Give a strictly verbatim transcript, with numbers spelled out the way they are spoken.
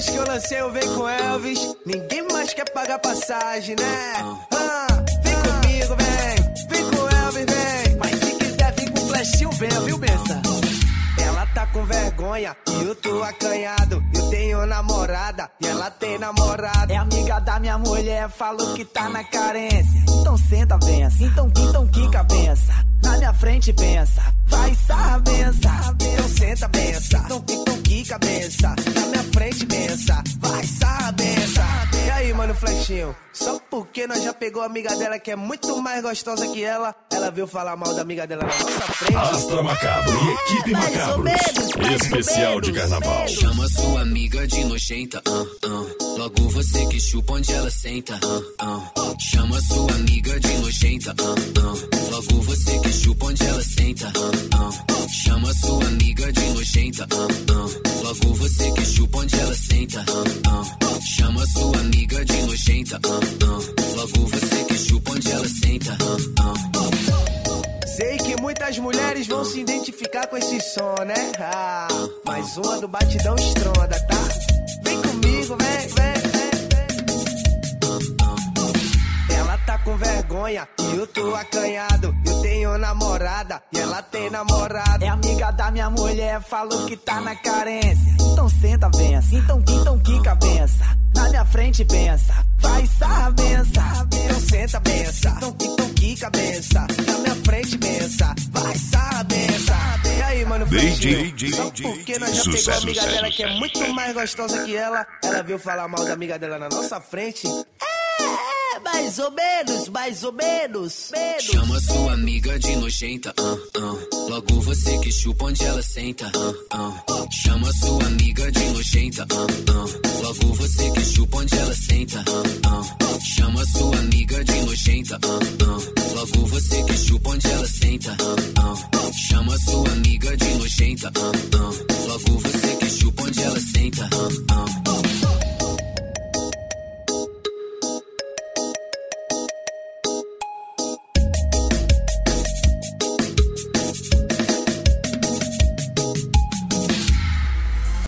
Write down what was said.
Depois que eu lancei o Vem com Elvis, ninguém mais quer pagar passagem, né? Ah, vem comigo, vem, vem com Elvis, vem. Mas se quiser vir com flechinho, vem, viu, benção? Ela tá com vergonha e eu tô acanhado. Eu tenho namorada e ela tem namorado. É amiga da minha mulher, falou que tá na carência. Então senta, bença, então, então quica, bença. Na minha frente, bença, vai sarra, bença. Então senta, bença, então, então quica, bença. Na minha frente, bença, vai sarra, bença. E aí, mano, flechinho, só porque nós já pegou a amiga dela que é muito mais gostosa que ela, ela veio falar mal da amiga dela na nossa frente. Astra Macabro e Equipe Macabros, especial de carnaval. Chama sua amiga de nojenta, uh, uh. Logo você que chupa onde ela senta, uh, uh. Chama sua amiga de nojenta, uh, uh. Logo você que chupa onde ela senta, uh, uh. Chama sua amiga de nojenta, uh, uh. Logo você que chupa onde ela senta, uh, uh. Chama sua amiga de nojenta, uh, uh. Logo você que chupa onde ela senta, uh, uh. Sei que muitas mulheres vão se identificar com esse som, né? Ah, mais uma do Batidão Estronda, tá? Vem comigo, vem, vem, vem, vem. Ela tá com vergonha e eu tô acanhado. Eu tenho namorada e ela tem namorado. É amiga da minha mulher, falou que tá na carência. Então senta, bença, então, então quica, bença. Na minha frente, bença, vai sarra, bença. Então senta, bença, então, então quica, bença. Na minha frente, bença, vai sarra, bença. E aí, mano, flechinho, só porque nós já pegou a amiga dela que é muito mais gostosa que ela, ela veio falar mal da amiga dela na nossa frente. É, mais ou menos, mais ou menos, menos. Chama sua amiga de nojenta, uh, uh. Logo você que chupa onde ela senta, uh, uh. Chama sua amiga de nojenta, uh, uh. Logo você que chupa onde ela senta, uh, uh. Chama sua amiga de nojenta, uh, uh. Logo você que chupa onde ela senta, uh, uh. Chama sua amiga de nojenta, uh, uh. Logo você que chupa onde ela senta, uh, uh.